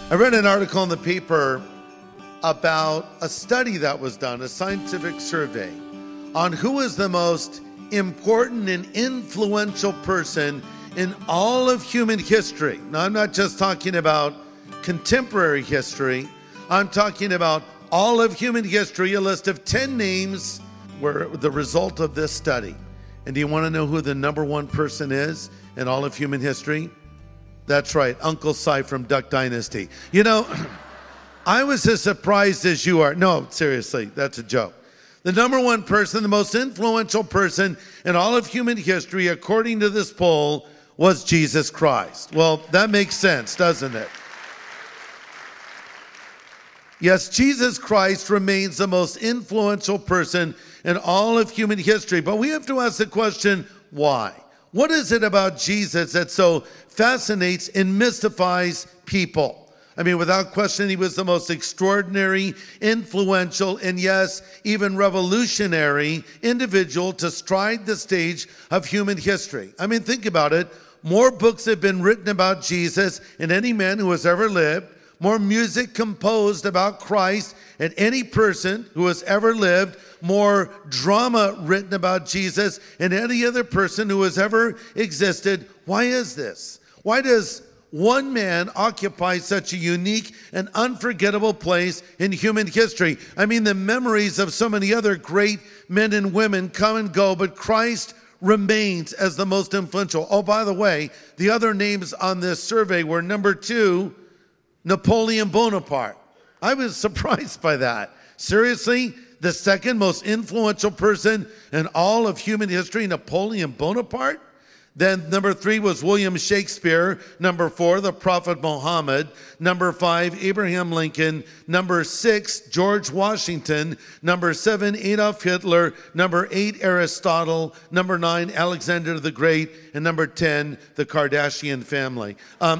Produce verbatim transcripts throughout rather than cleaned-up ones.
I read an article in the paper about a study that was done, a scientific survey, on who is the most important and influential person in all of human history. Now, I'm not just talking about contemporary history. I'm talking about all of human history. A list of ten names were the result of this study. And do you want to know who the number one person is in all of human history? That's right, Uncle Si from Duck Dynasty. You know, I was as surprised as you are. No, seriously, that's a joke. The number one person, the most influential person in all of human history, according to this poll, was Jesus Christ. Well, that makes sense, doesn't it? Yes, Jesus Christ remains the most influential person in all of human history, but we have to ask the question, why? What is it about Jesus that so fascinates and mystifies people? I mean, without question, he was the most extraordinary, influential, and yes, even revolutionary individual to stride the stage of human history. I mean, think about it. More books have been written about Jesus than any man who has ever lived. More music composed about Christ than any person who has ever lived. More drama written about Jesus than any other person who has ever existed. Why is this? Why does one man occupy such a unique and unforgettable place in human history? I mean, the memories of so many other great men and women come and go, but Christ remains as the most influential. Oh, by the way, the other names on this survey were number two, Napoleon Bonaparte. I was surprised by that. Seriously? The second most influential person in all of human history, Napoleon Bonaparte? Then number three was William Shakespeare. Number four, the Prophet Muhammad. Number five, Abraham Lincoln. Number six, George Washington. Number seven, Adolf Hitler. Number eight, Aristotle. Number nine, Alexander the Great. And number ten, the Kardashian family. Um,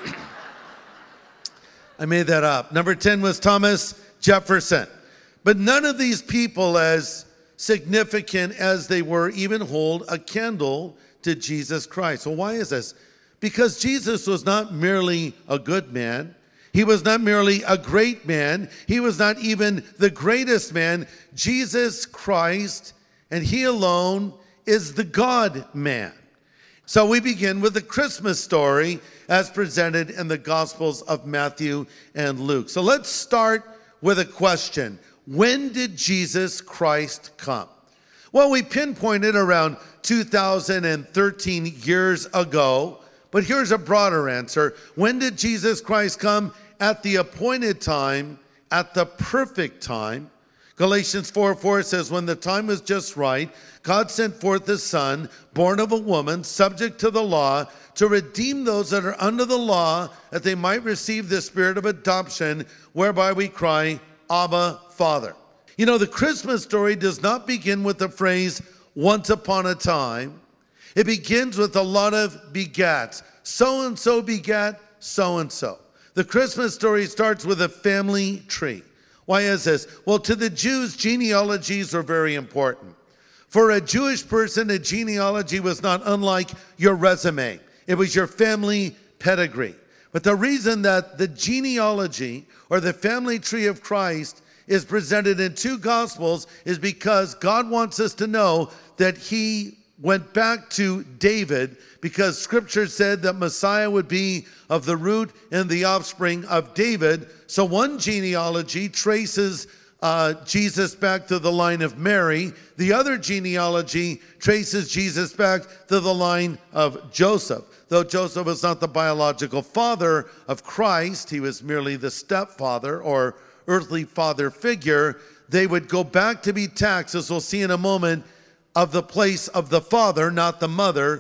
I made that up. Number ten was Thomas Jefferson. But none of these people as significant as they were even hold a candle to Jesus Christ. Well, why is this? Because Jesus was not merely a good man. He was not merely a great man. He was not even the greatest man. Jesus Christ, and he alone, is the God-man. So we begin with the Christmas story as presented in the Gospels of Matthew and Luke. So let's start with a question. When did Jesus Christ come? Well, we pinpointed around two thousand thirteen years ago, but here's a broader answer. When did Jesus Christ come? At the appointed time, at the perfect time. Galatians four four says, when the time was just right, God sent forth his Son, born of a woman, subject to the law, to redeem those that are under the law, that they might receive the spirit of adoption, whereby we cry, Abba, Father. You know, the Christmas story does not begin with the phrase, once upon a time. It begins with a lot of begats. So-and-so begat so-and-so. The Christmas story starts with a family tree. Why is this? Well, to the Jews, genealogies are very important. For a Jewish person, a genealogy was not unlike your resume. It was your family pedigree. But the reason that the genealogy or the family tree of Christ is presented in two Gospels is because God wants us to know that he went back to David, because Scripture said that Messiah would be of the root and the offspring of David. So one genealogy traces uh, Jesus back to the line of Mary. The other genealogy traces Jesus back to the line of Joseph. Though Joseph was not the biological father of Christ, he was merely the stepfather or earthly father figure. They would go back to be taxed, as we'll see in a moment, of the place of the father, not the mother.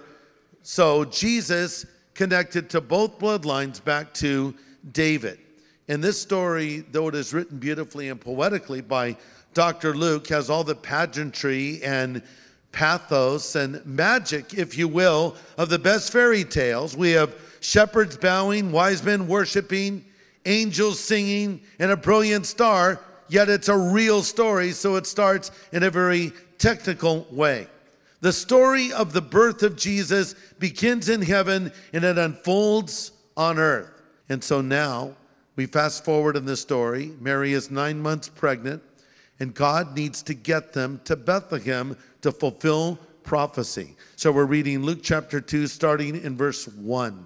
So Jesus connected to both bloodlines back to David. And this story, though it is written beautifully and poetically by Doctor Luke, has all the pageantry and pathos and magic, if you will, of the best fairy tales. We have shepherds bowing, wise men worshiping, angels singing, and a brilliant star, yet it's a real story, so it starts in a very technical way. The story of the birth of Jesus begins in heaven and it unfolds on earth. And so now We fast forward in this story. Mary is nine months pregnant, and God needs to get them to Bethlehem to fulfill prophecy. So we're reading Luke chapter two, starting in verse one.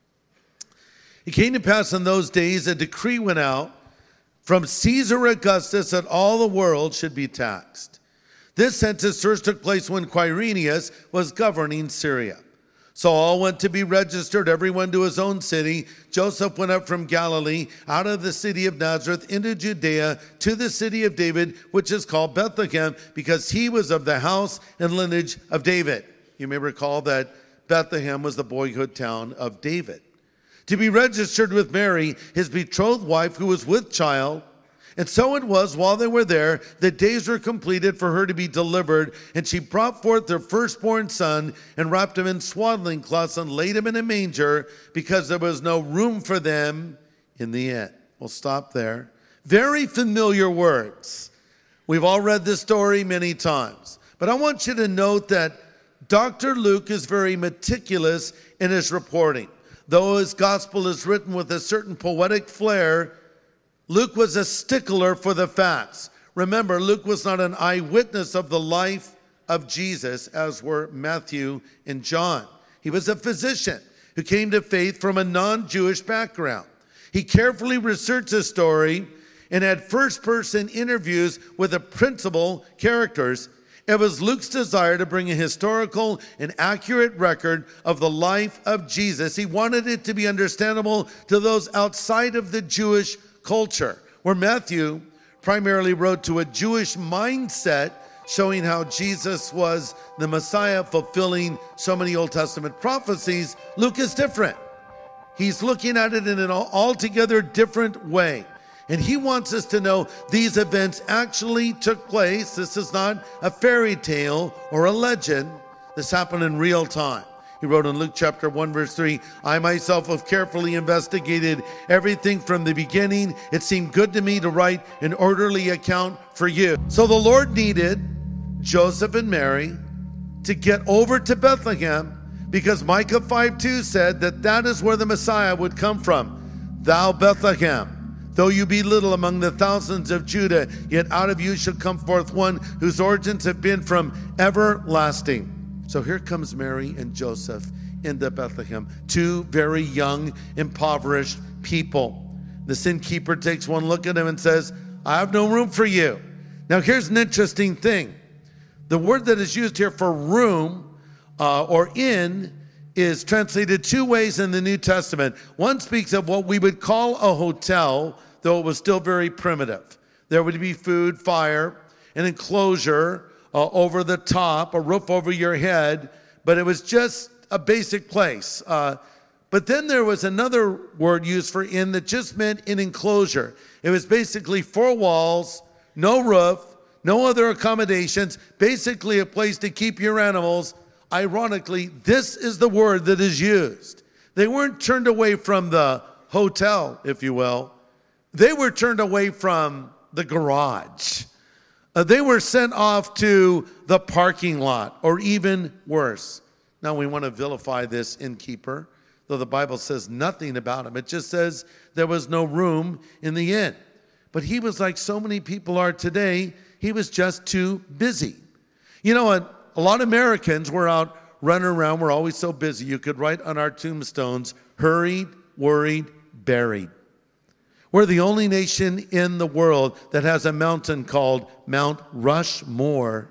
It came to pass in those days, a decree went out from Caesar Augustus that all the world should be taxed. This census first took place when Quirinius was governing Syria. So all went to be registered, everyone to his own city. Joseph went up from Galilee, out of the city of Nazareth, into Judea, to the city of David, which is called Bethlehem, because he was of the house and lineage of David. You may recall that Bethlehem was the boyhood town of David. To be registered with Mary, his betrothed wife, who was with child. And so it was, while they were there, the days were completed for her to be delivered, and she brought forth their firstborn son, and wrapped him in swaddling cloths, and laid him in a manger, because there was no room for them in the inn. We'll stop there. Very familiar words. We've all read this story many times. But I want you to note that Doctor Luke is very meticulous in his reporting. Though his gospel is written with a certain poetic flair, Luke was a stickler for the facts. Remember, Luke was not an eyewitness of the life of Jesus, as were Matthew and John. He was a physician who came to faith from a non-Jewish background. He carefully researched the story and had first-person interviews with the principal characters. It was Luke's desire to bring a historical and accurate record of the life of Jesus. He wanted it to be understandable to those outside of the Jewish culture, where Matthew primarily wrote to a Jewish mindset, showing how Jesus was the Messiah, fulfilling so many Old Testament prophecies. Luke is different. He's looking at it in an altogether different way. And he wants us to know these events actually took place. This is not a fairy tale or a legend. This happened in real time. He wrote in Luke chapter one, verse three, I myself have carefully investigated everything from the beginning. It seemed good to me to write an orderly account for you. So the Lord needed Joseph and Mary to get over to Bethlehem, because Micah five two said that that is where the Messiah would come from. Thou Bethlehem, though you be little among the thousands of Judah, yet out of you shall come forth one whose origins have been from everlasting. So here comes Mary and Joseph into Bethlehem, two very young, impoverished people. The innkeeper takes one look at him and says, I have no room for you. Now here's an interesting thing. The word that is used here for room uh, or inn is translated two ways in the New Testament. One speaks of what we would call a hotel, though it was still very primitive. There would be food, fire, an enclosure, Uh, over the top, a roof over your head, but it was just a basic place. Uh, but then there was another word used for inn that just meant an enclosure. It was basically four walls, no roof, no other accommodations, basically a place to keep your animals. Ironically, this is the word that is used. They weren't turned away from the hotel, if you will. They were turned away from the garage. Uh, they were sent off to the parking lot, or even worse. Now we want to vilify this innkeeper, though the Bible says nothing about him. It just says there was no room in the inn. But he was like so many people are today. He was just too busy. You know, a, a lot of Americans were out running around. We're always so busy. You could write on our tombstones, hurried, worried, buried. We're the only nation in the world that has a mountain called Mount Rushmore.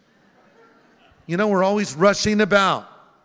You know, we're always rushing about.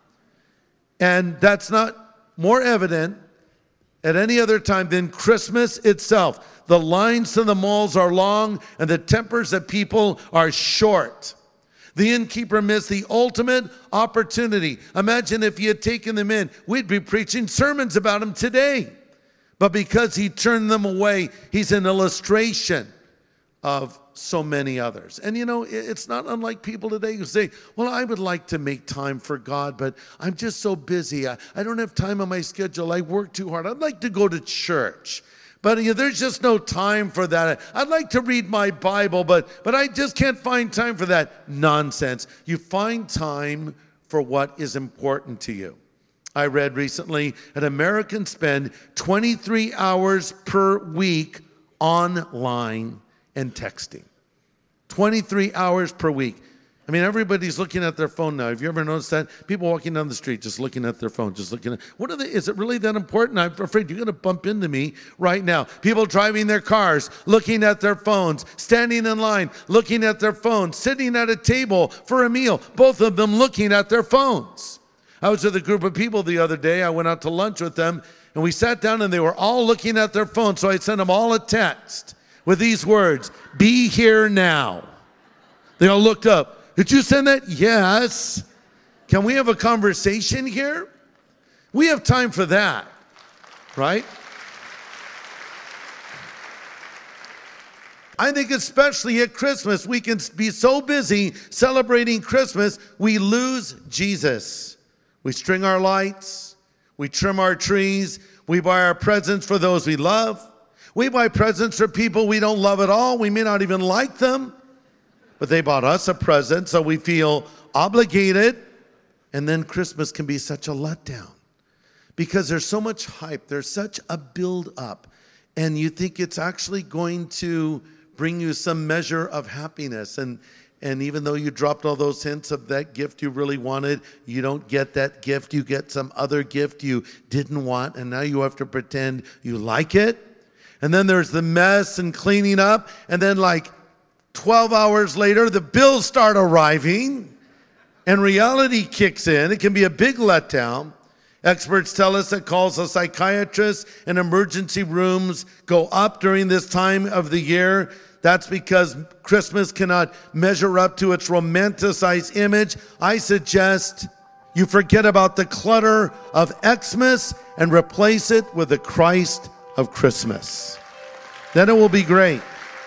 And that's not more evident at any other time than Christmas itself. The lines to the malls are long, and the tempers of people are short. The innkeeper missed the ultimate opportunity. Imagine if he had taken them in. We'd be preaching sermons about him today. But because he turned them away, he's an illustration of so many others. And you know, it's not unlike people today who say, well, I would like to make time for God, but I'm just so busy. I, I don't have time on my schedule. I work too hard. I'd like to go to church, but you know, there's just no time for that. I'd like to read my Bible, but, but I just can't find time for that. Nonsense. You find time for what is important to you. I read recently that Americans spend twenty-three hours per week online and texting. twenty-three hours per week. I mean, everybody's looking at their phone now. Have you ever noticed that? People walking down the street just looking at their phone, just looking at, what are they, is it really that important? I'm afraid you're going to bump into me right now. People driving their cars, looking at their phones, standing in line, looking at their phones, sitting at a table for a meal, both of them looking at their phones. I was with a group of people the other day. I went out to lunch with them, and we sat down, and they were all looking at their phones, so I sent them all a text with these words, "Be here now." They all looked up. Did you send that? Yes. Can we have a conversation here? We have time for that, right? I think especially at Christmas, we can be so busy celebrating Christmas, we lose Jesus. We string our lights, we trim our trees, we buy our presents for those we love. We buy presents for people we don't love at all. We may not even like them. But they bought us a present, so we feel obligated. And then Christmas can be such a letdown because there's so much hype. There's such a build-up. And you think it's actually going to bring you some measure of happiness. And, and even though you dropped all those hints of that gift you really wanted, you don't get that gift. You get some other gift you didn't want, and now you have to pretend you like it. And then there's the mess and cleaning up. And then like twelve hours later, the bills start arriving and reality kicks in. It can be a big letdown. Experts tell us that calls to psychiatrists and emergency rooms go up during this time of the year. That's because Christmas cannot measure up to its romanticized image. I suggest you forget about the clutter of Xmas and replace it with the Christ of Christmas. Then it will be great.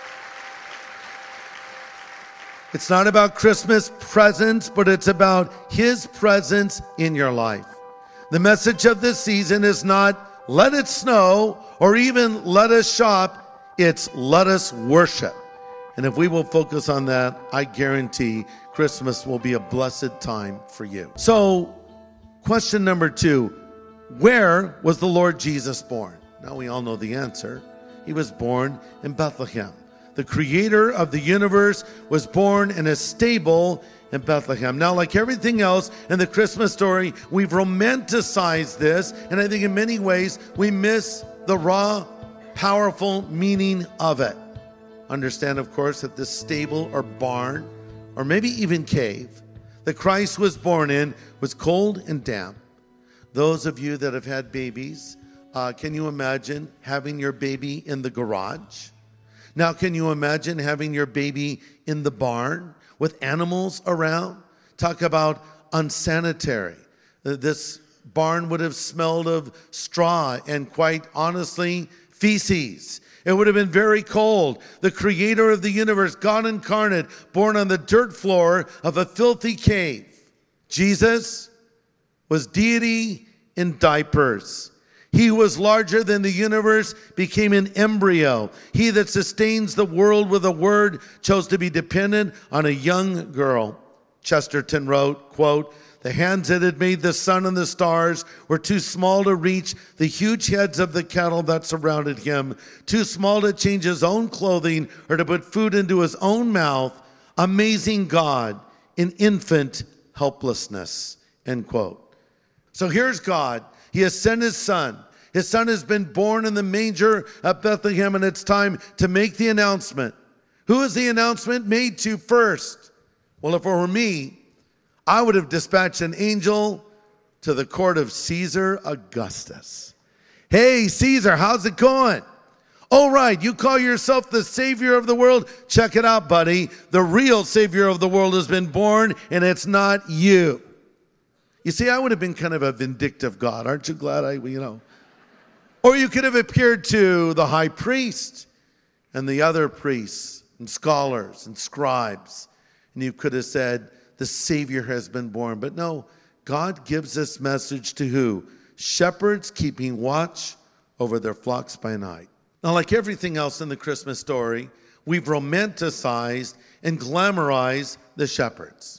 It's not about Christmas presents, but it's about His presence in your life. The message of this season is not let it snow or even let us shop. It's let us worship. And if we will focus on that, I guarantee Christmas will be a blessed time for you. So, question number two, where was the Lord Jesus born? Now we all know the answer. He was born in Bethlehem. The creator of the universe was born in a stable in Bethlehem. Now, like everything else in the Christmas story, we've romanticized this, and I think in many ways we miss the raw, powerful meaning of it. Understand, of course, that this stable or barn, or maybe even cave, that Christ was born in was cold and damp. Those of you that have had babies, uh, can you imagine having your baby in the garage? Now, can you imagine having your baby in the barn with animals around? Talk about unsanitary. This barn would have smelled of straw and, quite honestly, feces. It would have been very cold. The creator of the universe, God incarnate, born on the dirt floor of a filthy cave. Jesus was deity in diapers. He who was larger than the universe became an embryo. He that sustains the world with a word chose to be dependent on a young girl. Chesterton wrote, quote, "The hands that had made the sun and the stars were too small to reach the huge heads of the cattle that surrounded him, too small to change his own clothing or to put food into his own mouth. Amazing God in infant helplessness," end quote. So here's God. He has sent his son. His son has been born in the manger at Bethlehem, and it's time to make the announcement. Who is the announcement made to first? Well, if it were me, I would have dispatched an angel to the court of Caesar Augustus. Hey, Caesar, how's it going? All right, you call yourself the Savior of the world? Check it out, buddy. The real Savior of the world has been born, and it's not you. You see, I would have been kind of a vindictive God. Aren't you glad I, you know? Or you could have appeared to the high priest and the other priests and scholars and scribes, and you could have said, the Savior has been born. But no, God gives this message to who? Shepherds keeping watch over their flocks by night. Now, like everything else in the Christmas story, we've romanticized and glamorized the shepherds.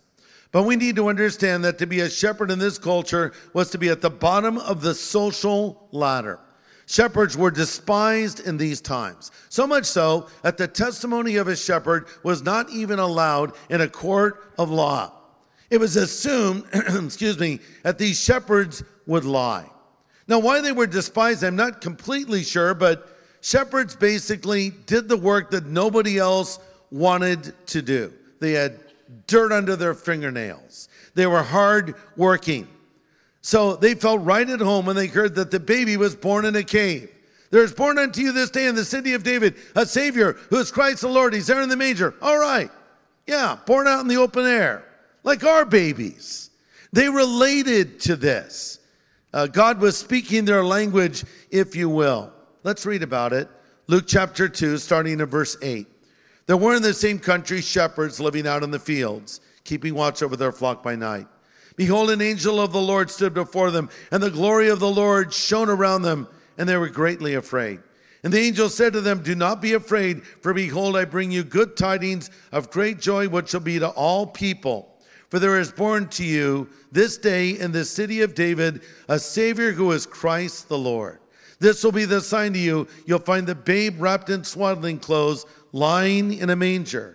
But we need to understand that to be a shepherd in this culture was to be at the bottom of the social ladder. Shepherds were despised in these times. So much so that the testimony of a shepherd was not even allowed in a court of law. It was assumed, excuse me, that these shepherds would lie. Now, why they were despised, I'm not completely sure, but shepherds basically did the work that nobody else wanted to do. They had dirt under their fingernails. They were hard working. So they felt right at home when they heard that the baby was born in a cave. There is born unto you this day in the city of David a Savior who is Christ the Lord. He's there in the manger. All right. Yeah, born out in the open air, like our babies. They related to this. Uh, God was speaking their language, if you will. Let's read about it. Luke chapter two, starting in verse eight. There were in the same country shepherds living out in the fields, keeping watch over their flock by night. Behold, an angel of the Lord stood before them, and the glory of the Lord shone around them, and they were greatly afraid. And the angel said to them, do not be afraid, for behold, I bring you good tidings of great joy, which shall be to all people. For there is born to you this day in the city of David a Savior who is Christ the Lord. This will be the sign to you. You'll find the babe wrapped in swaddling clothes, lying in a manger.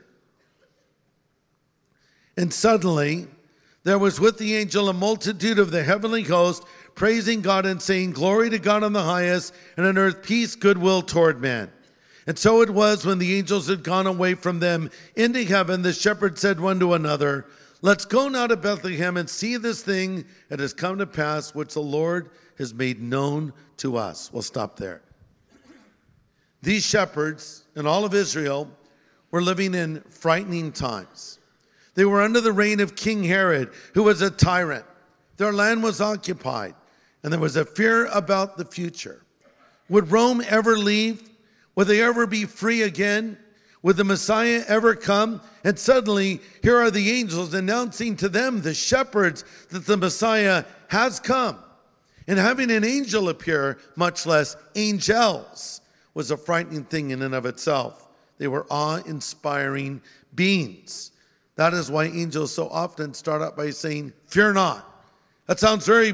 And suddenly there was with the angel a multitude of the heavenly host, praising God and saying, glory to God on the highest, and on earth peace, goodwill toward men. And so it was when the angels had gone away from them into heaven, the shepherds said one to another, let's go now to Bethlehem and see this thing that has come to pass, which the Lord has made known to us. We'll stop there. These shepherds and all of Israel were living in frightening times. They were under the reign of King Herod, who was a tyrant. Their land was occupied, and there was a fear about the future. Would Rome ever leave? Would they ever be free again? Would the Messiah ever come? And suddenly, here are the angels announcing to them, the shepherds, that the Messiah has come. And having an angel appear, much less angels, was a frightening thing in and of itself. They were awe-inspiring beings. That is why angels so often start out by saying, fear not. That sounds very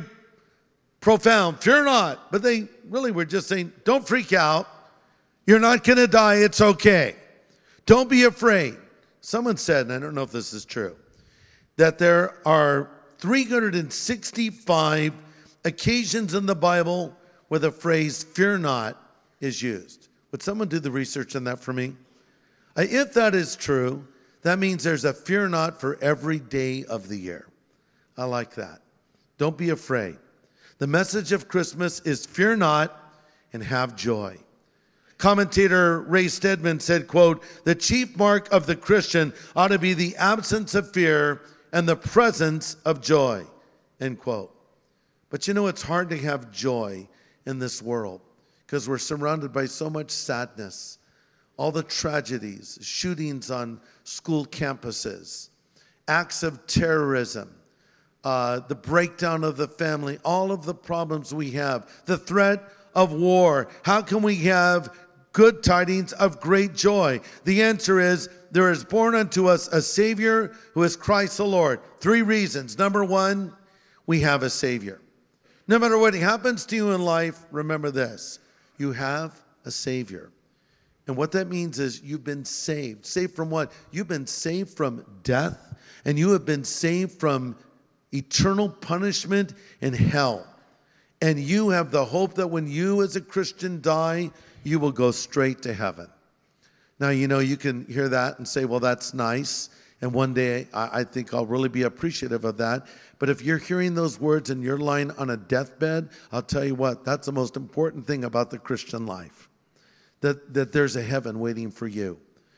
profound, fear not. But they really were just saying, don't freak out. You're not going to die, it's okay. Don't be afraid. Someone said, and I don't know if this is true, that there are three hundred sixty-five occasions in the Bible where the phrase fear not is used. Would someone do the research on that for me? Uh, if that is true, that means there's a fear not for every day of the year. I like that. Don't be afraid. The message of Christmas is fear not and have joy. Commentator Ray Stedman said, quote, the chief mark of the Christian ought to be the absence of fear and the presence of joy, end quote. But you know, it's hard to have joy in this world because we're surrounded by so much sadness. All the tragedies, shootings on school campuses, acts of terrorism, uh, the breakdown of the family, all of the problems we have, the threat of war. How can we have good tidings of great joy? The answer is, there is born unto us a Savior who is Christ the Lord. Three reasons. Number one, we have a Savior. No matter what happens to you in life, remember this, you have a Savior. And what that means is you've been saved. Saved from what? You've been saved from death, and you have been saved from eternal punishment in hell. And you have the hope that when you as a Christian die, you will go straight to heaven. Now, you know, you can hear that and say, well, that's nice. And one day I, I think I'll really be appreciative of that. But if you're hearing those words and you're lying on a deathbed, I'll tell you what, that's the most important thing about the Christian life. That, that there's a heaven waiting for you.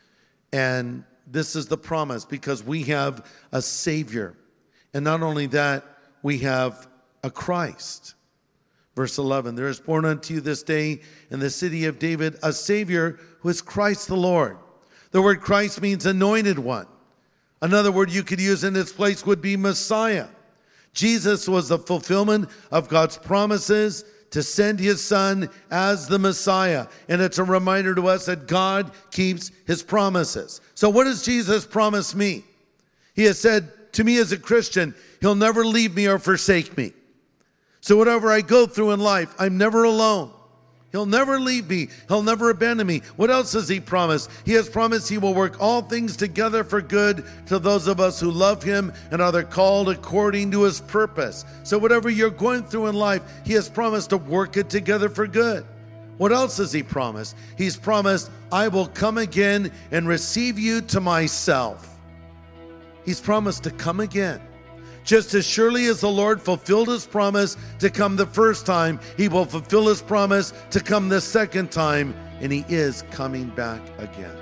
And this is the promise because we have a Savior. And not only that, we have a Christ. Verse eleven, there is born unto you this day in the city of David a Savior who is Christ the Lord. The word Christ means anointed one. Another word you could use in its place would be Messiah. Jesus was the fulfillment of God's promises to send his son as the Messiah. And it's a reminder to us that God keeps his promises. So what does Jesus promise me? He has said to me as a Christian, he'll never leave me or forsake me. So whatever I go through in life, I'm never alone. He'll never leave me. He'll never abandon me. What else has he promised? He has promised he will work all things together for good to those of us who love him and are called according to his purpose. So whatever you're going through in life, he has promised to work it together for good. What else has he promised? He's promised, I will come again and receive you to myself. He's promised to come again. Just as surely as the Lord fulfilled his promise to come the first time, he will fulfill his promise to come the second time, and he is coming back again.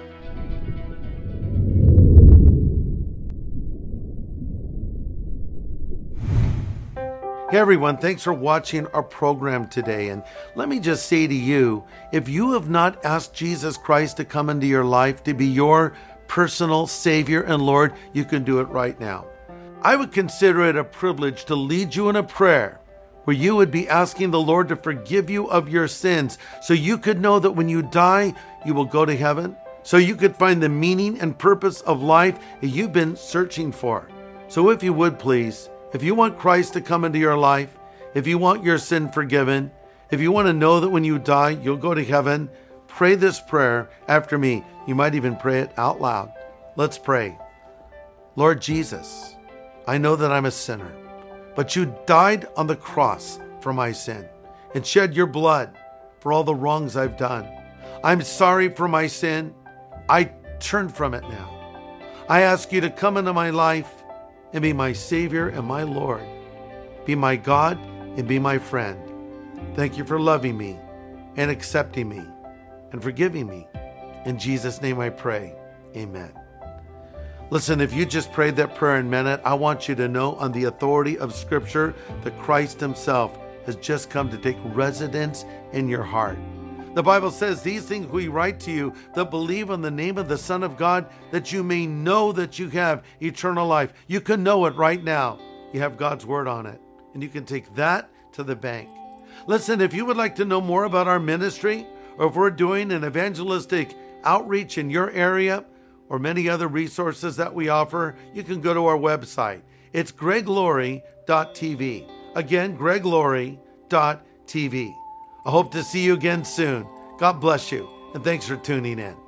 Hey everyone, thanks for watching our program today. And let me just say to you, if you have not asked Jesus Christ to come into your life to be your personal Savior and Lord, you can do it right now. I would consider it a privilege to lead you in a prayer where you would be asking the Lord to forgive you of your sins so you could know that when you die, you will go to heaven, so you could find the meaning and purpose of life that you've been searching for. So if you would please, if you want Christ to come into your life, if you want your sin forgiven, if you want to know that when you die, you'll go to heaven, pray this prayer after me. You might even pray it out loud. Let's pray. Lord Jesus, I know that I'm a sinner, but you died on the cross for my sin and shed your blood for all the wrongs I've done. I'm sorry for my sin. I turn from it now. I ask you to come into my life and be my Savior and my Lord. Be my God and be my friend. Thank you for loving me and accepting me and forgiving me. In Jesus' name I pray. Amen. Listen, if you just prayed that prayer and meant it, I want you to know on the authority of Scripture that Christ himself has just come to take residence in your heart. The Bible says, these things we write to you that believe on the name of the Son of God, that you may know that you have eternal life. You can know it right now. You have God's word on it, and you can take that to the bank. Listen, if you would like to know more about our ministry, or if we're doing an evangelistic outreach in your area, or many other resources that we offer, you can go to our website. It's greg laurie dot t v. Again, greg laurie dot t v. I hope to see you again soon. God bless you, and thanks for tuning in.